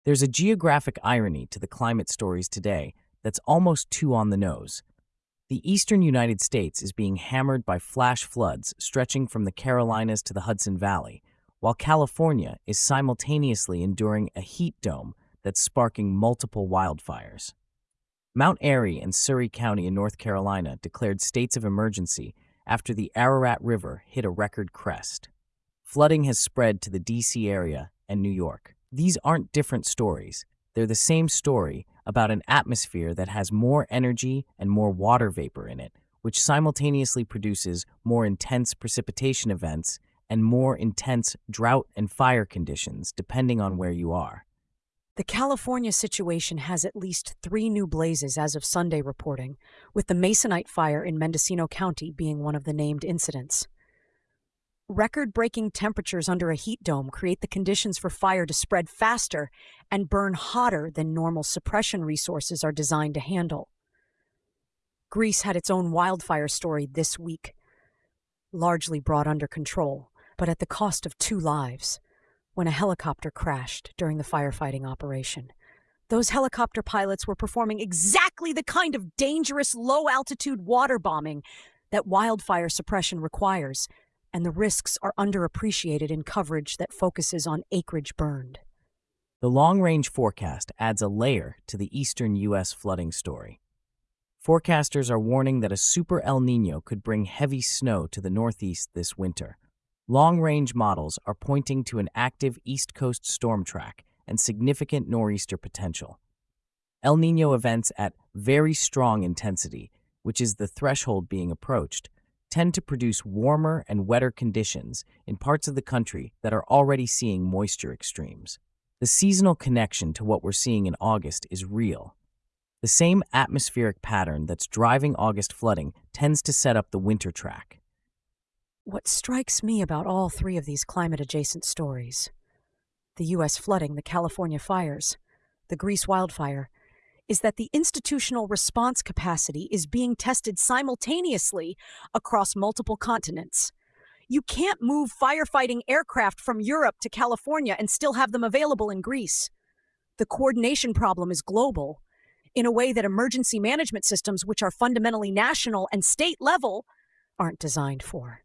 There's a geographic irony to the climate stories today that's almost too on the nose. The eastern United States is being hammered by flash floods stretching from the Carolinas to the Hudson Valley, while California is simultaneously enduring a heat dome that's sparking multiple wildfires. Mount Airy and Surrey County in North Carolina declared states of emergency after the Ararat River hit a record crest. Flooding has spread to the D.C. area and New York. These aren't different stories. They're the same story about an atmosphere that has more energy and more water vapor in it, which simultaneously produces more intense precipitation events and more intense drought and fire conditions depending on where you are. The California situation has at least 3 new blazes as of Sunday reporting, with the Masonite fire in Mendocino County being one of the named incidents. Record-breaking temperatures under a heat dome create the conditions for fire to spread faster and burn hotter than normal suppression resources are designed to handle. Greece had its own wildfire story this week, largely brought under control, but at the cost of 2 lives, when a helicopter crashed during the firefighting operation. Those helicopter pilots were performing exactly the kind of dangerous low-altitude water bombing that wildfire suppression requires, and the risks are underappreciated in coverage that focuses on acreage burned. The long-range forecast adds a layer to the eastern U.S. flooding story. Forecasters are warning that a super El Niño could bring heavy snow to the Northeast this winter. Long-range models are pointing to an active East Coast storm track and significant nor'easter potential. El Niño events at very strong intensity, which is the threshold being approached, tend to produce warmer and wetter conditions in parts of the country that are already seeing moisture extremes. The seasonal connection to what we're seeing in August is real. The same atmospheric pattern that's driving August flooding tends to set up the winter track. What strikes me about all 3 of these climate-adjacent stories, the U.S. flooding, the California fires, the Greece wildfire, is that the institutional response capacity is being tested simultaneously across multiple continents. You can't move firefighting aircraft from Europe to California and still have them available in Greece. The coordination problem is global, in a way that emergency management systems, which are fundamentally national and state level, aren't designed for.